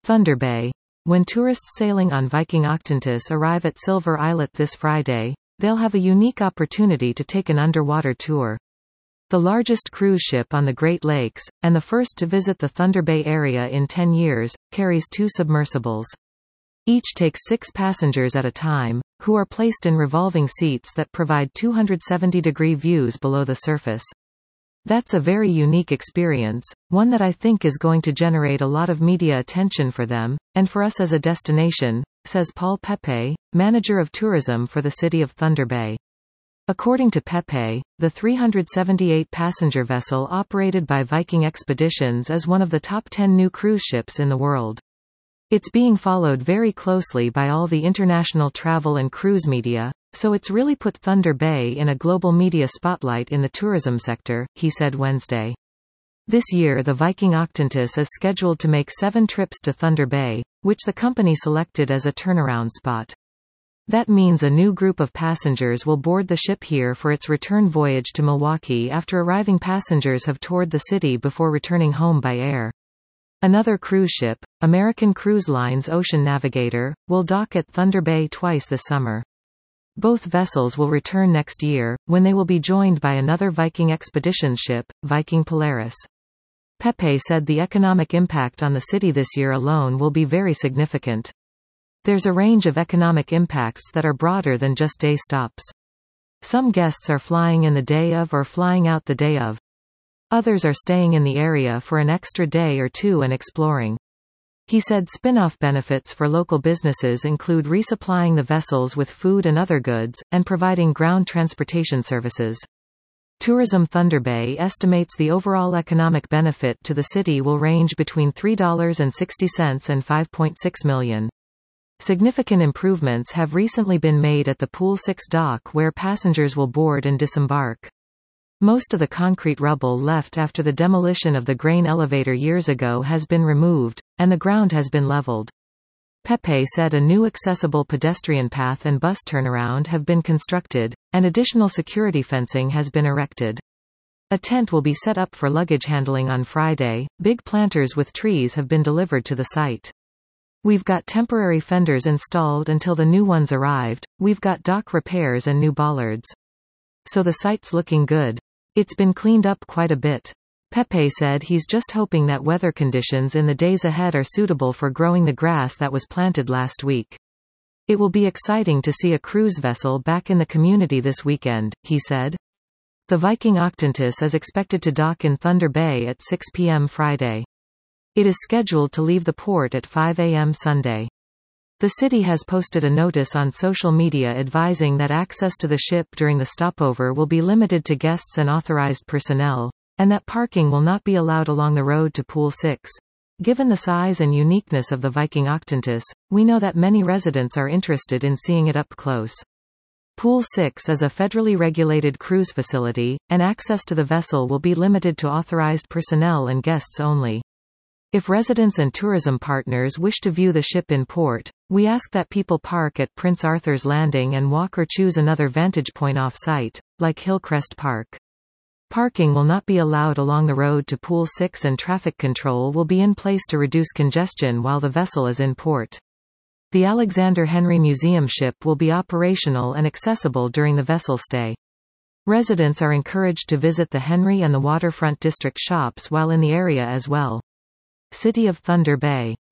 Thunder Bay. When tourists sailing on Viking Octantis arrive at Silver Islet this Friday, they'll have a unique opportunity to take an underwater tour. The largest cruise ship on the Great Lakes, and the first to visit the Thunder Bay area in 10 years, carries 2 submersibles. Each takes 6 passengers at a time, who are placed in revolving seats that provide 270-degree views below the surface. That's a very unique experience, one that I think is going to generate a lot of media attention for them, and for us as a destination, says Paul Pepe, manager of tourism for the city of Thunder Bay. According to Pepe, the 378-passenger vessel operated by Viking Expeditions is one of the top 10 new cruise ships in the world. It's being followed very closely by all the international travel and cruise media, so it's really put Thunder Bay in a global media spotlight in the tourism sector, he said Wednesday. This year the Viking Octantis is scheduled to make 7 trips to Thunder Bay, which the company selected as a turnaround spot. That means a new group of passengers will board the ship here for its return voyage to Milwaukee after arriving passengers have toured the city before returning home by air. Another cruise ship, American Cruise Line's Ocean Navigator, will dock at Thunder Bay twice this summer. Both vessels will return next year, when they will be joined by another Viking Expeditions ship, Viking Polaris. Pepe said the economic impact on the city this year alone will be very significant. There's a range of economic impacts that are broader than just day stops. Some guests are flying in the day of or flying out the day of. Others are staying in the area for an extra day or two and exploring. He said spin-off benefits for local businesses include resupplying the vessels with food and other goods, and providing ground transportation services. Tourism Thunder Bay estimates the overall economic benefit to the city will range between $3.60 and $5.6 million. Significant improvements have recently been made at the Pool 6 dock where passengers will board and disembark. Most of the concrete rubble left after the demolition of the grain elevator years ago has been removed, and the ground has been leveled. Pepe said a new accessible pedestrian path and bus turnaround have been constructed, and additional security fencing has been erected. A tent will be set up for luggage handling on Friday. Big planters with trees have been delivered to the site. We've got temporary fenders installed until the new ones arrived. We've got dock repairs and new bollards. So the site's looking good. It's been cleaned up quite a bit. Pepe said he's just hoping that weather conditions in the days ahead are suitable for growing the grass that was planted last week. It will be exciting to see a cruise vessel back in the community this weekend, he said. The Viking Octantis is expected to dock in Thunder Bay at 6 p.m. Friday. It is scheduled to leave the port at 5 a.m. Sunday. The city has posted a notice on social media advising that access to the ship during the stopover will be limited to guests and authorized personnel, and that parking will not be allowed along the road to Pool 6. Given the size and uniqueness of the Viking Octantis, we know that many residents are interested in seeing it up close. Pool 6 is a federally regulated cruise facility, and access to the vessel will be limited to authorized personnel and guests only. If residents and tourism partners wish to view the ship in port, we ask that people park at Prince Arthur's Landing and walk or choose another vantage point off-site, like Hillcrest Park. Parking will not be allowed along the road to Pool 6 and traffic control will be in place to reduce congestion while the vessel is in port. The Alexander Henry Museum ship will be operational and accessible during the vessel stay. Residents are encouraged to visit the Henry and the Waterfront District shops while in the area as well. City of Thunder Bay.